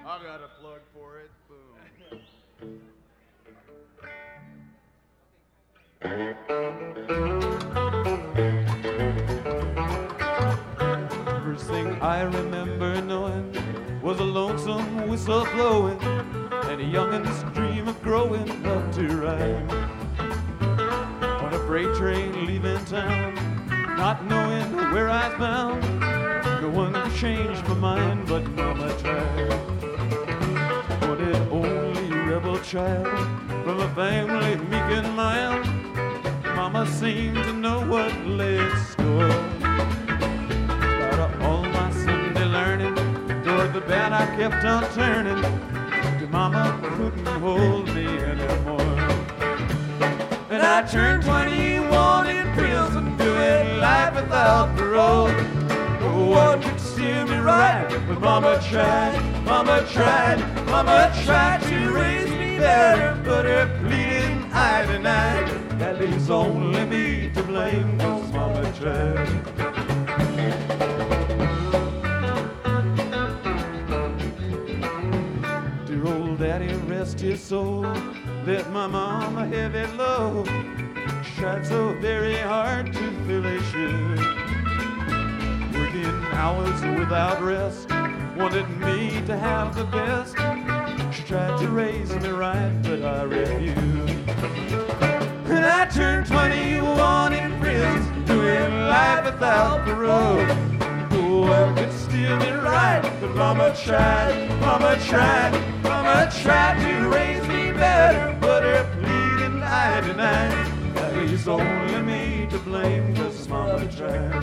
I got a plug for it. Boom. First thing I remember knowing was a lonesome whistle blowing and a youngin's dream of growing up to ride on a freight train leaving town, not knowing where I was bound. No one could change my mind, but Mama tried. Wanted only rebel child from a family meek and mild. Mama seemed to know what lay in store. Out of all my Sunday learning, toward the bad I kept on turning. The Mama couldn't hold me anymore. And I turned 21 in prison, doing life without parole. No one could steer me right, but Mama tried, Mama tried, Mama tried to raise me better, but her pleading I denied. That leaves only me to blame, 'cause Mama tried. Dear old Daddy, rest his soul, let my mama heavy load. She tried so very hard to fill his shoes, working hours without rest, wanted me to have the best. She tried to raise me right, but I refused. And I turned 21 in prison, doing life without parole. No one could steer me right, but Mama tried, Mama tried, Mama tried to raise me better, but her pleading I denied. That leaves only me to blame, 'cause Mama tried.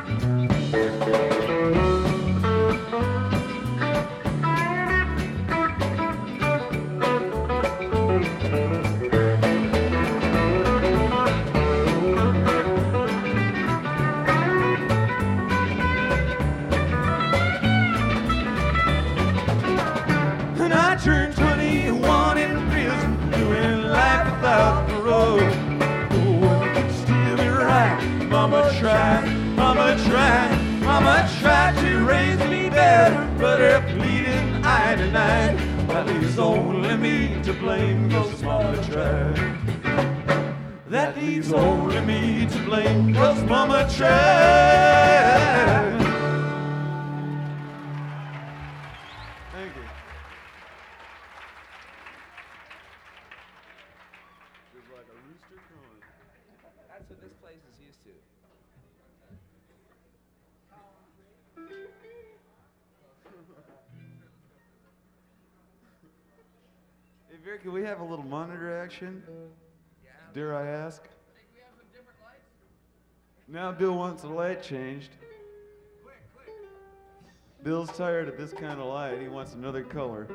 Turned 21 in prison, doing life without parole. No one could steer me right. Mama tried, Mama tried, Mama tried to raise me better, but her pleading I denied. That leaves only me to blame, 'cause Mama tried. That leaves only me to blame, 'cause Mama tried. Thank you. Like a rooster crowing. That's what this place is used to. Hey, Vera, can we have a little monitor action? Yeah. Dare I ask? Think we have some different lights? Now Bill wants the light changed. Quick. Bill's tired of this kind of light. He wants another color.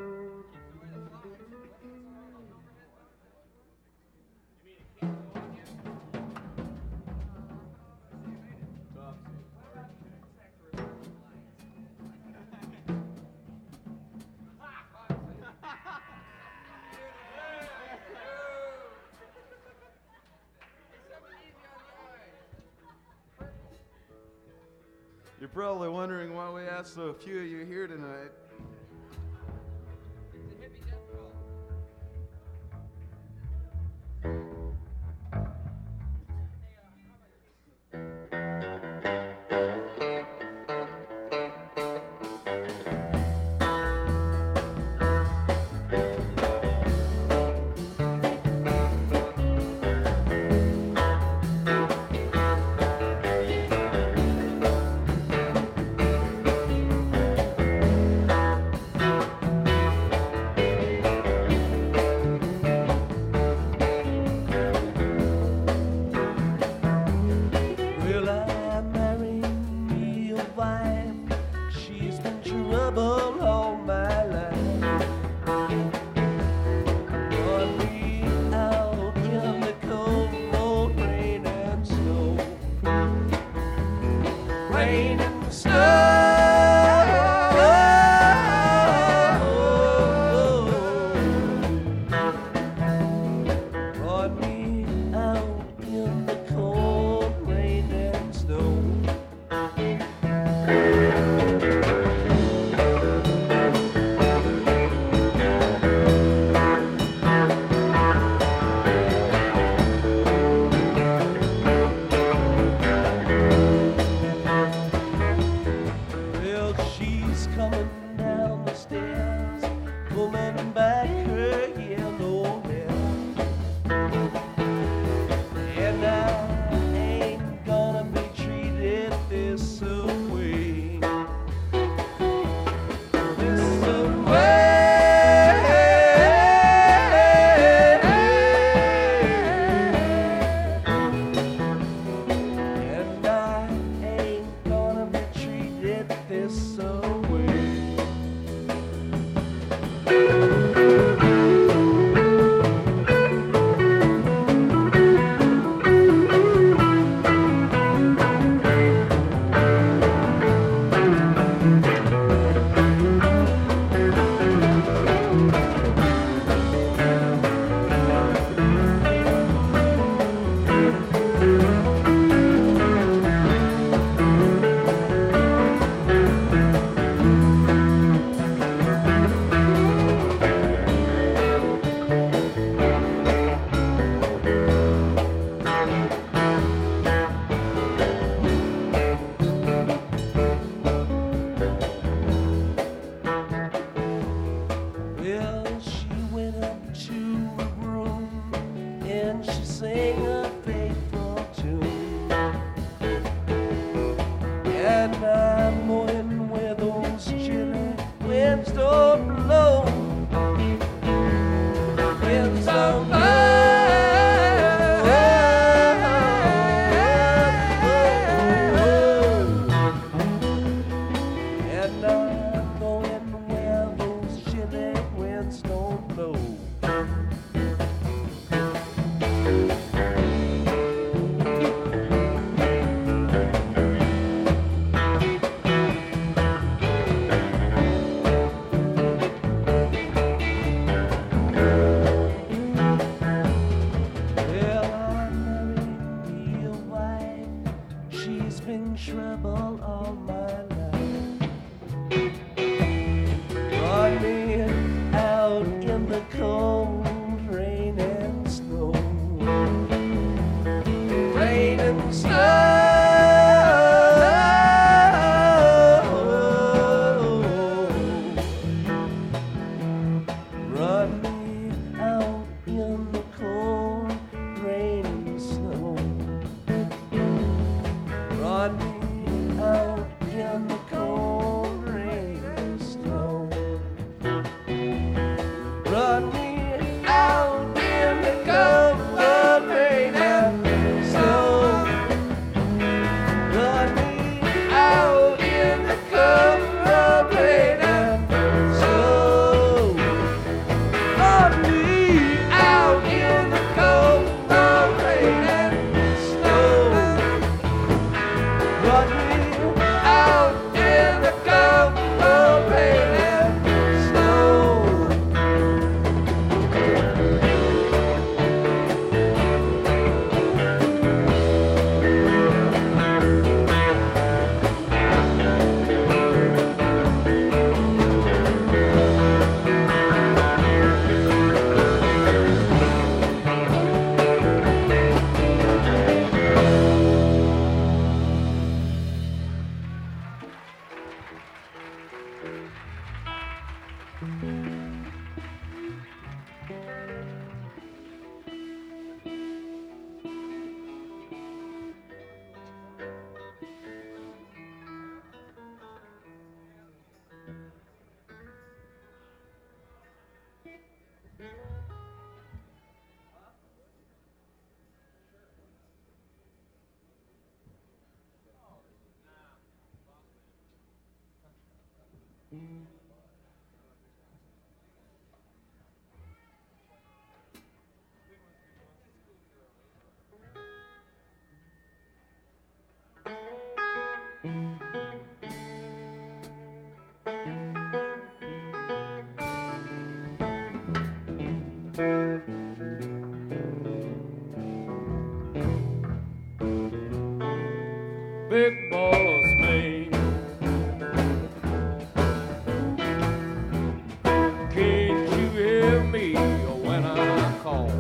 You're probably wondering why we asked so few of you here tonight. It's a hippie death call. down the stairs, pulling back her yellow hair. And I ain't gonna be treated this way. This way. And I ain't gonna be treated this way. Well, she went up to her room and she sang a faithful tune. And I'm going where those chilly winds don't blow. Winds don't blow. And I'm going where those chilly winds don't blow. Well, I married me a wife. She's been trouble all my life. Brought me out in the cold rain and snow. Rain and snow. Brought me out in the cold rain and snow. Brought me out in the cold rain and snow. Brought me out in the cold rain and snow. Brought me out in the cold rain and snow. Brought me out in the cold rain and snow. Brought me out in the cold rain and snow. Big boss man, can't you hear me when I call?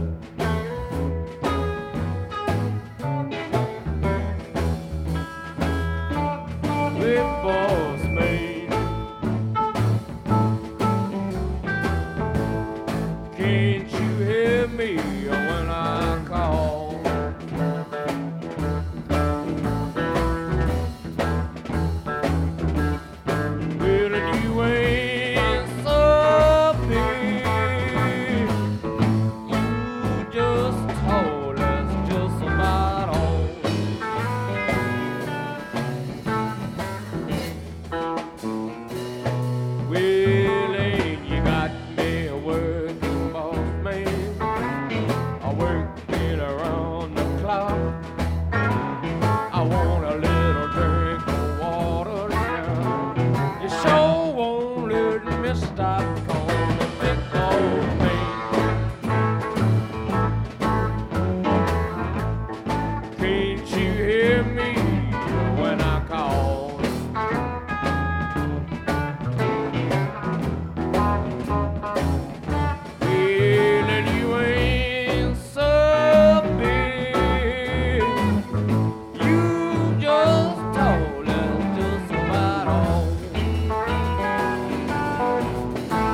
Big boss man, stop calling and call me. Can't you hear me when I call? Feeling you ain't so big. You just told us just about all.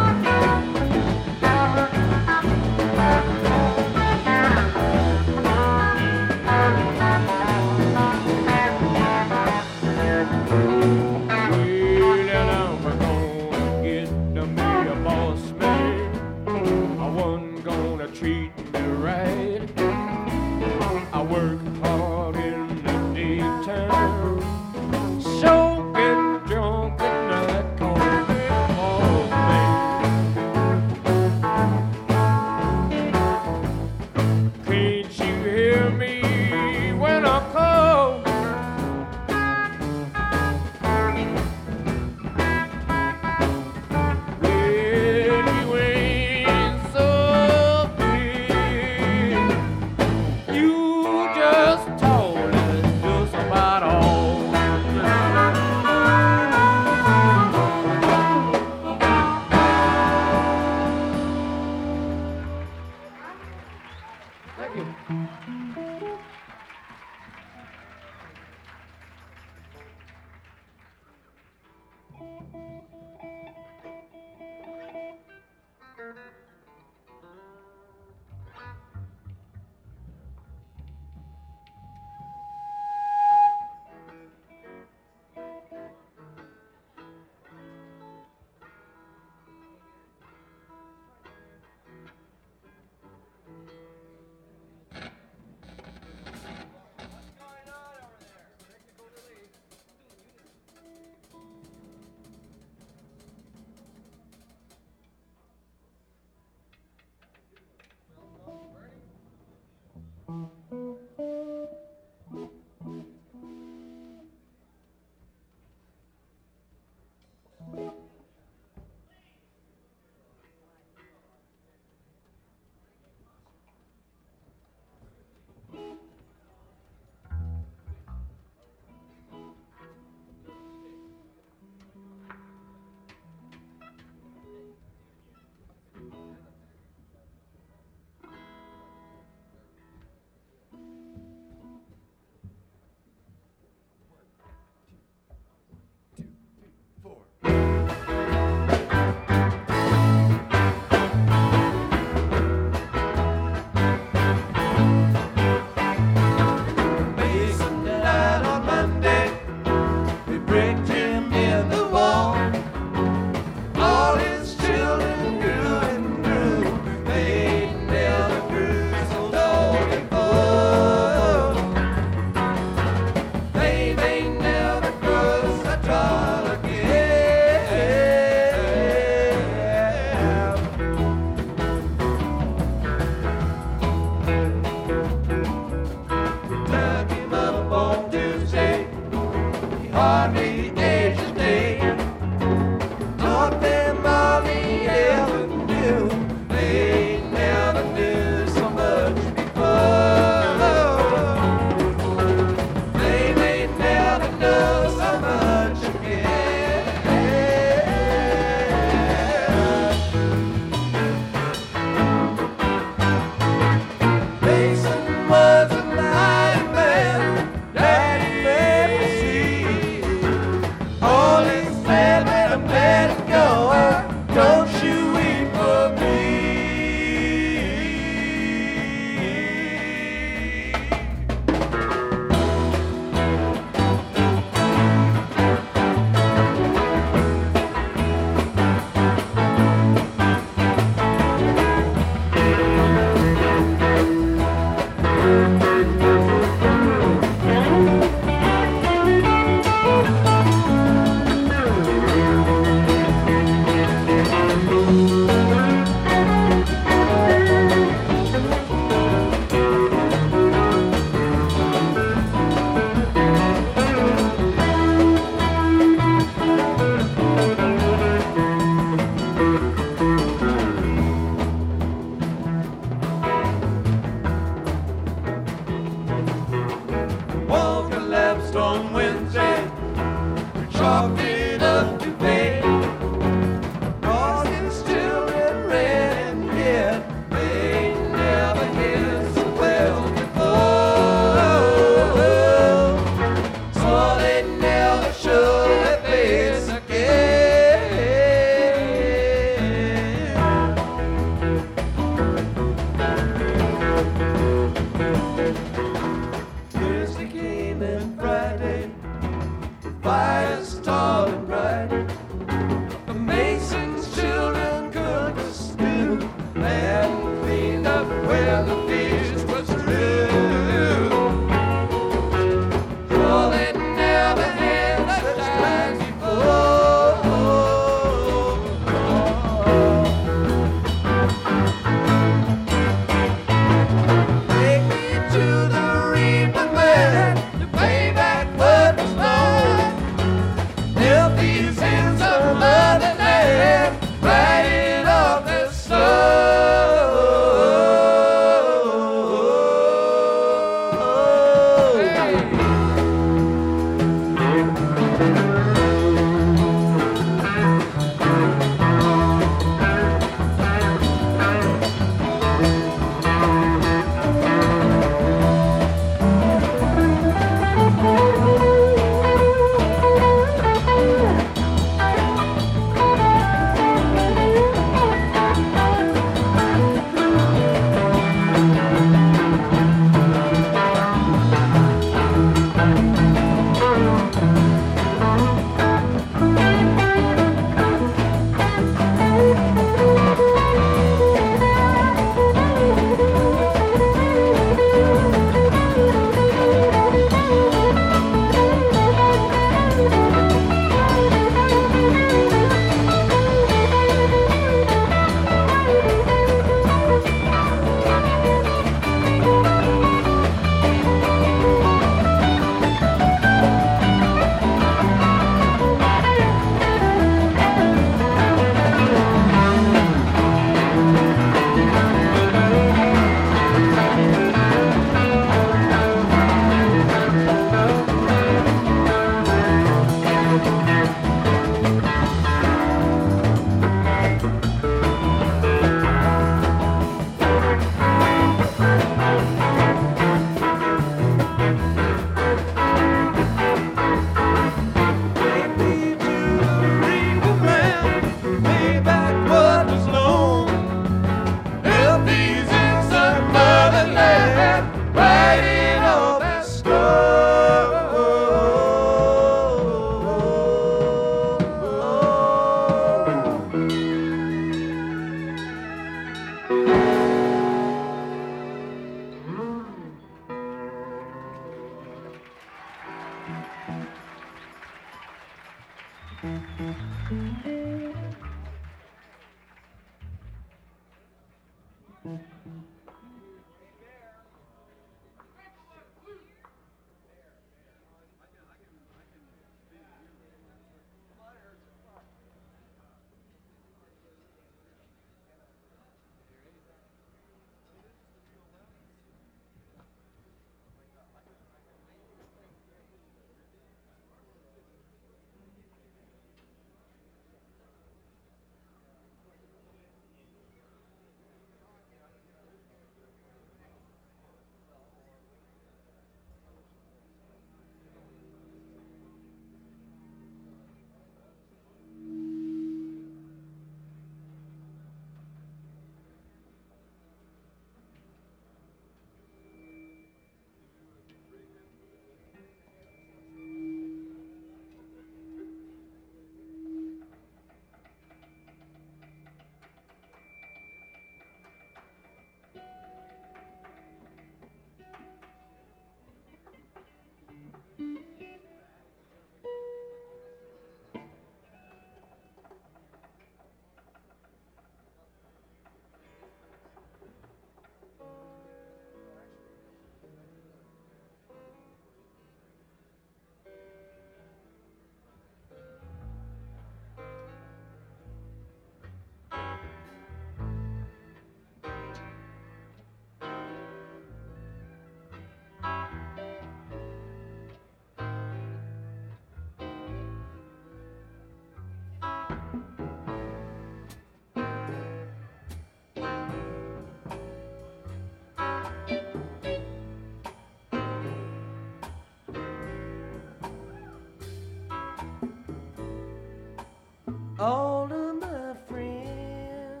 All of my friends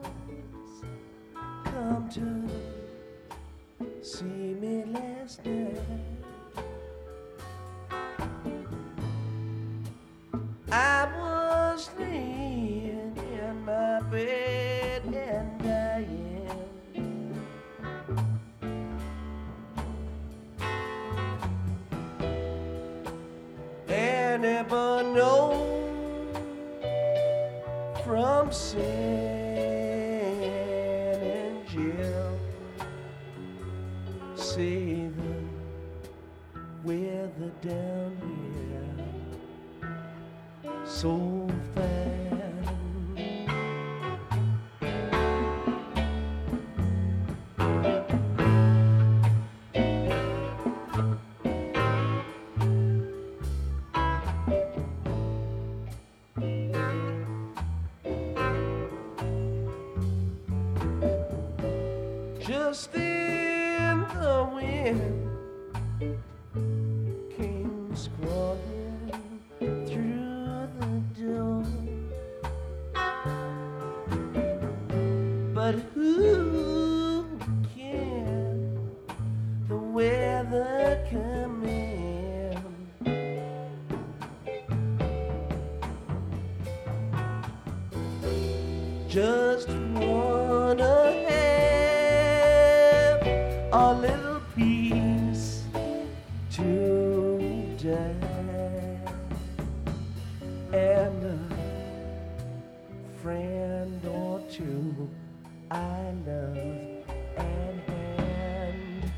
come to see me last night. I was laying in my bed and dying. Anyone know from San Angel, say the weather down here so fine. Just then the wind came squawking through the door. But who can the weather come in? Just wanna have a little peace to die and a friend or two I love at hand.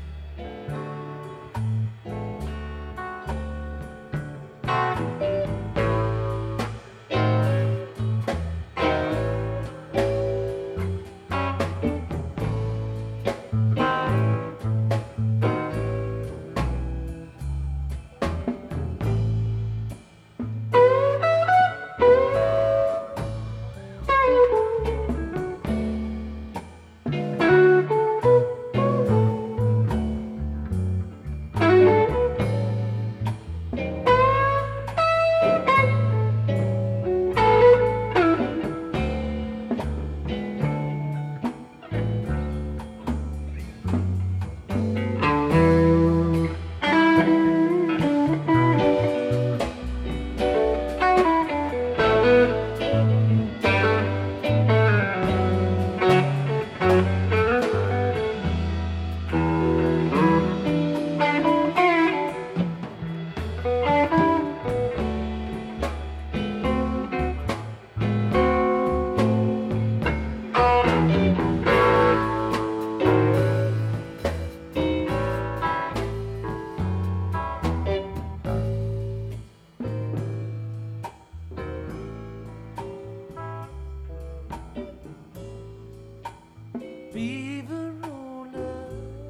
fever roller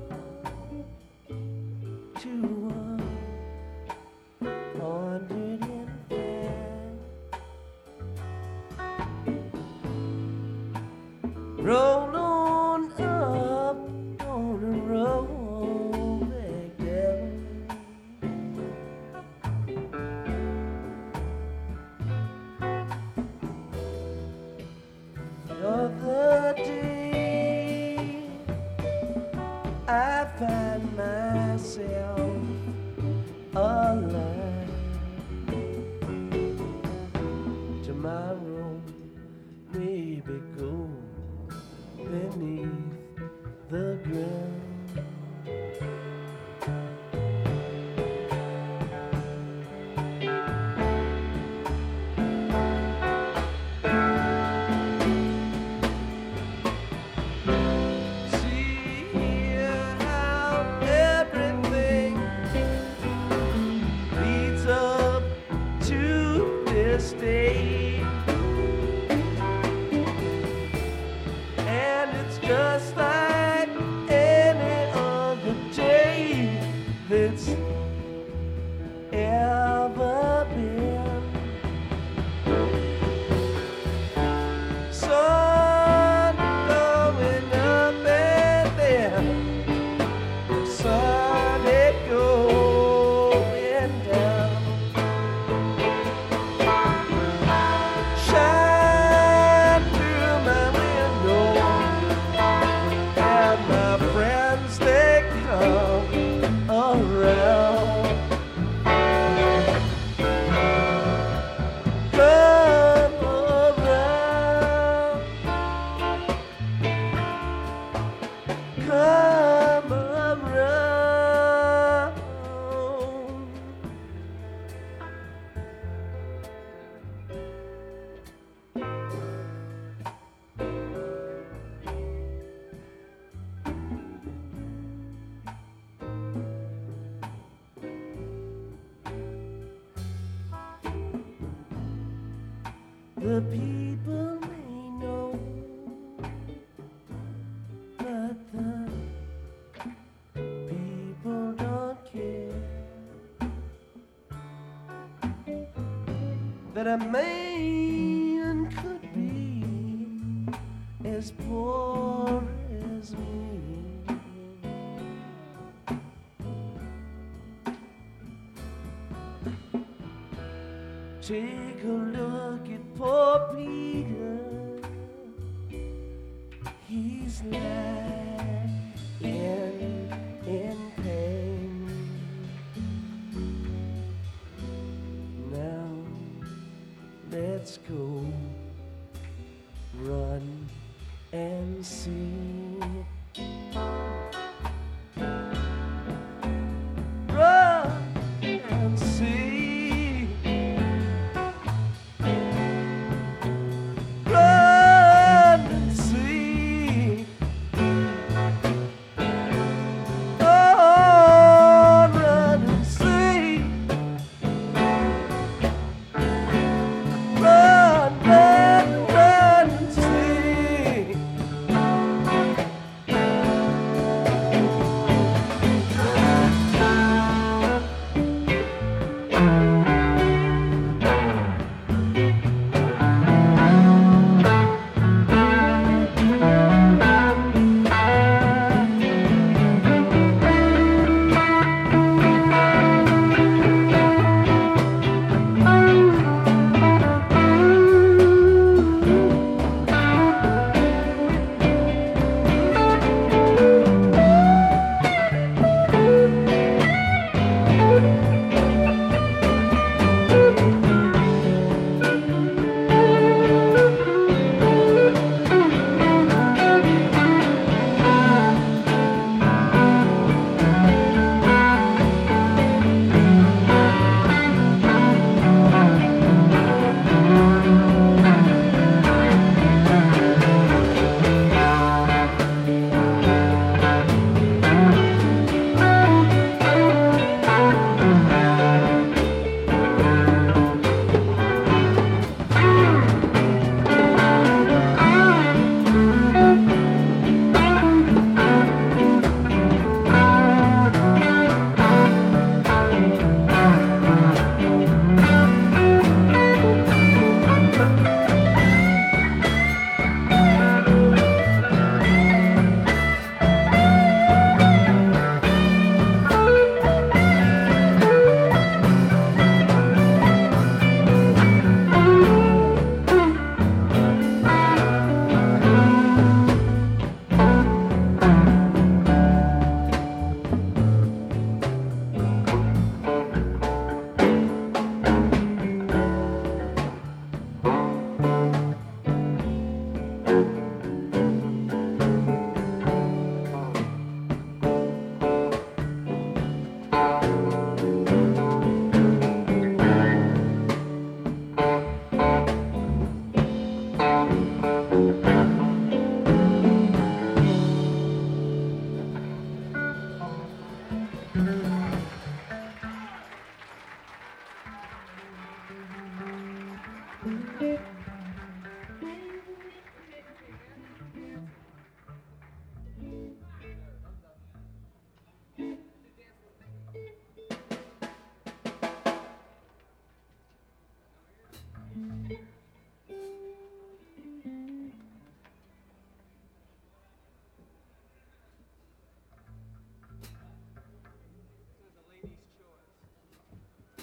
to 105. Roll on up, gonna roll back down. The other day I find myself alive. Tomorrow maybe go beneath the ground. See how everything leads up to this day, and it's just like any other day that's ever been. Sun going up and then sun it going down. Shine through my window, and my friends they come around. Come around. Come around. The people may know, but the people don't care that a man could be as poor as me. Take a look at poor Peter. He's lying in pain. Now let's go run and see. Run and see. Run and see. Oh, run and see. Run, run, run and see.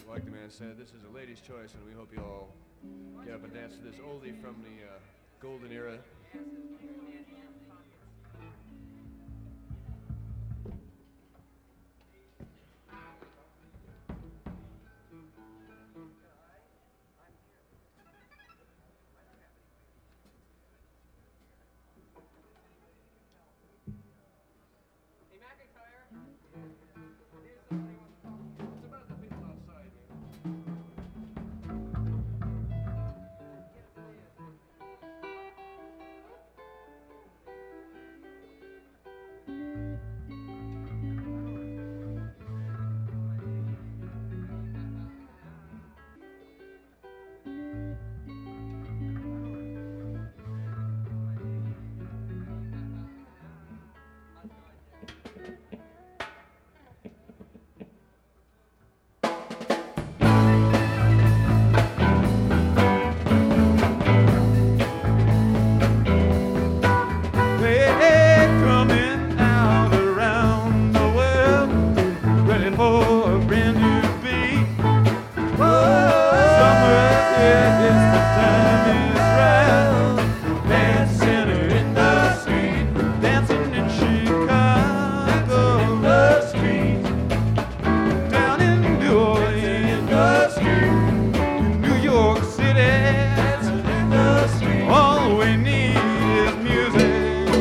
like the man said, this is a lady's choice, and we hope you all get up and dance to this oldie from the golden era. Hey, McIntyre. It's about the people outside, Coming out around the world, ready for a brand new beat. Summer is the time is right. Dancing in the street, dancing in Chicago, the street. Down in New Orleans, the street. In New York City, dancing in the street. All we need is music.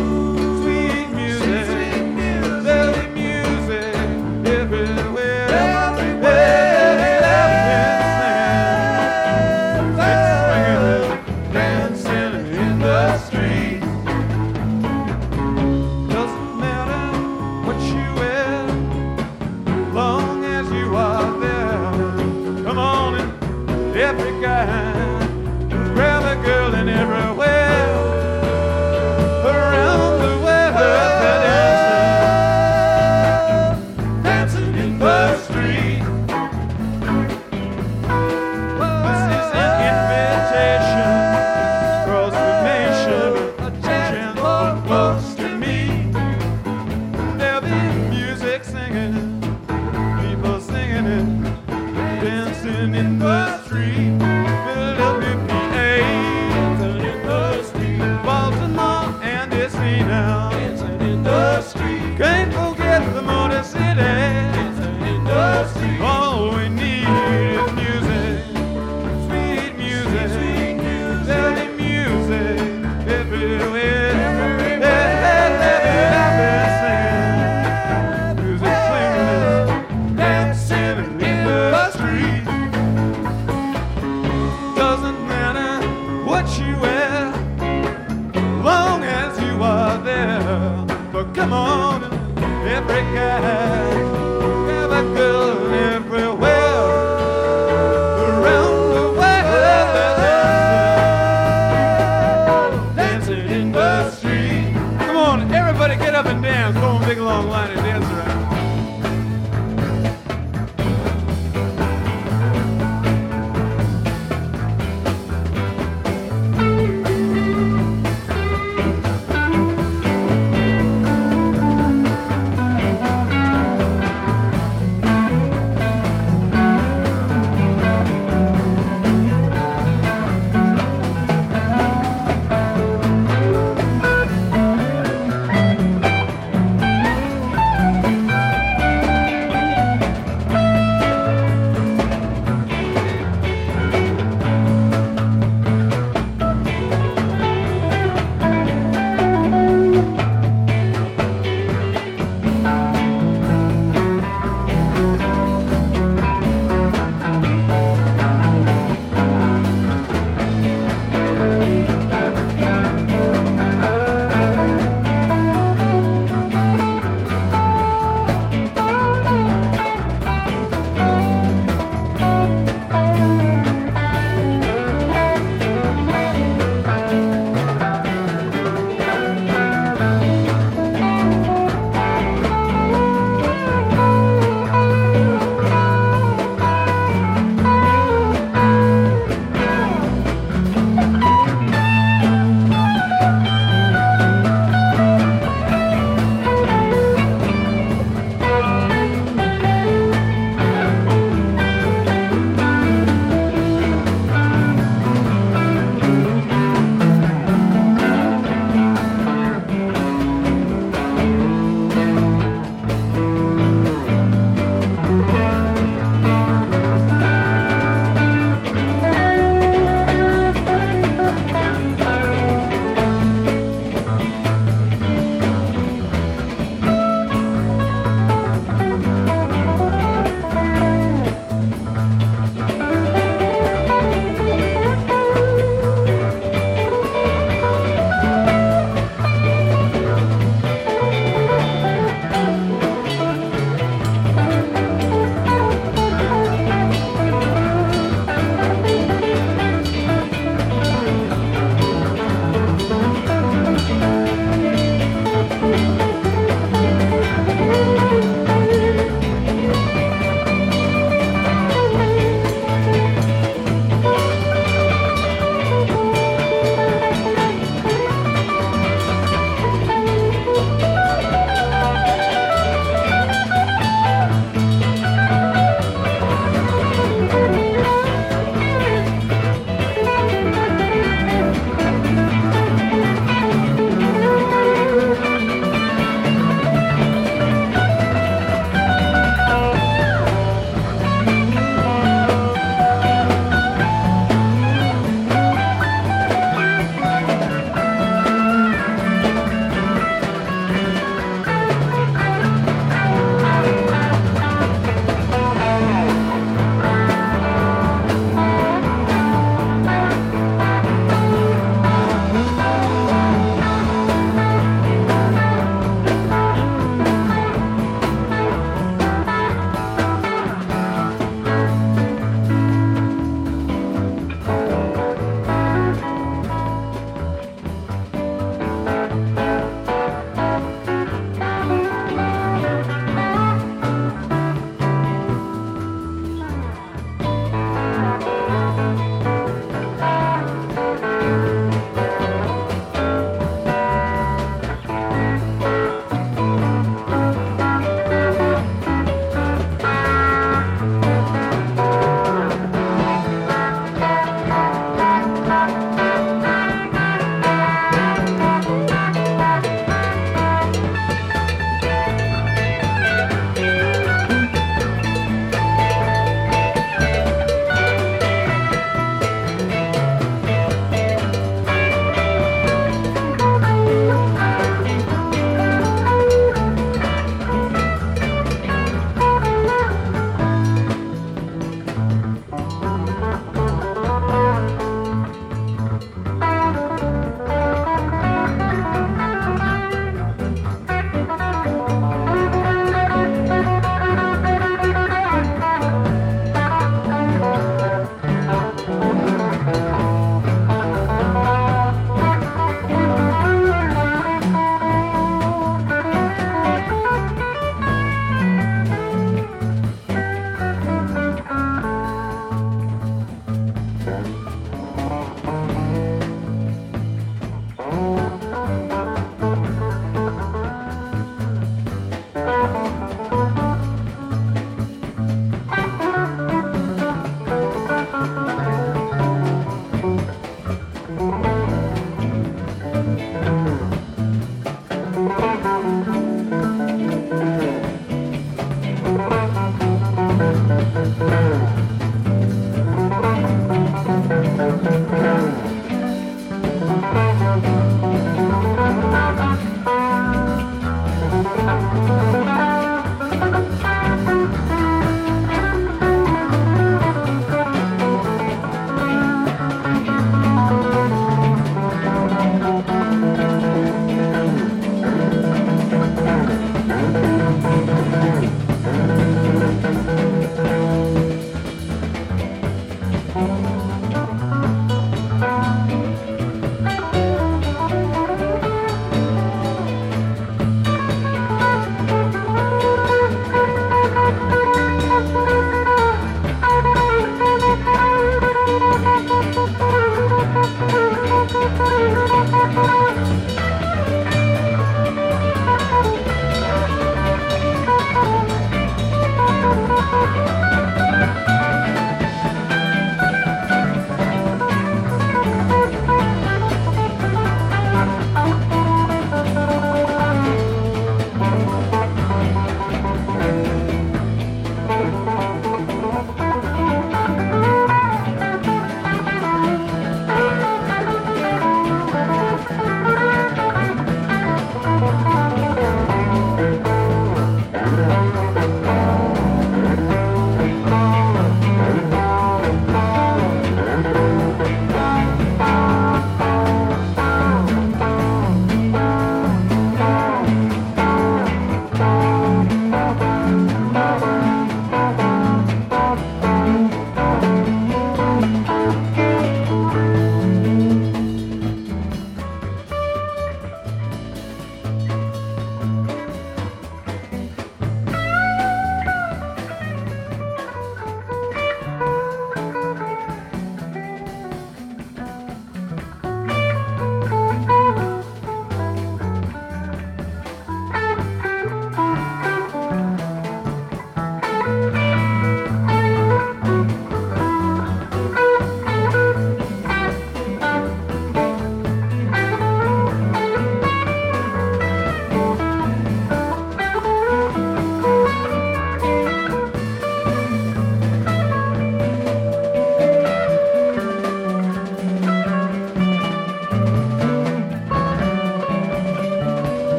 Every guy, grab a girl and everywhere around the world, dancing in the street. This is an invitation across the nation, attention for folks to meet. There'll be music singing, people singing it, dancing in the street. Philadelphia, PA, dancing in the street. Baltimore and DC now, dancing in the street. Can't forget the Motor City, dancing in the street. All we need is music, sweet music, sweet music, steady music everywhere. Music singing, dancing in the street. Doesn't matter what you wear, long as you are there. But come on, every guy, every girl, everywhere around the world, dancing in the street. Come on, everybody get up and dance. Go on, big long line and